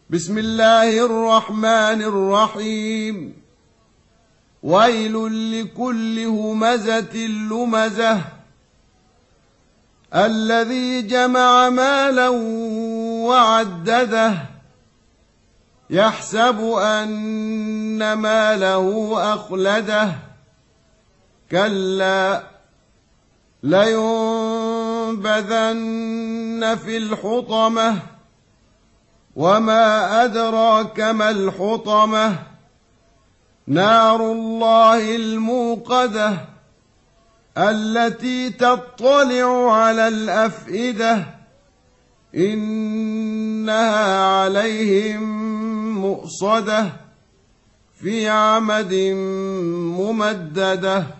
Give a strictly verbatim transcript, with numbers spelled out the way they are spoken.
بسم الله الرحمن الرحيم. ويل لكل همزة لمزة الذي جمع مالا وعدده يحسب أن ماله أخلده كلا لينبذن في الحطمة وما أدراك ما الحطمة نار الله الموقدة التي تطلع على الأفئدة إنها عليهم مؤصدة في عمد ممددة.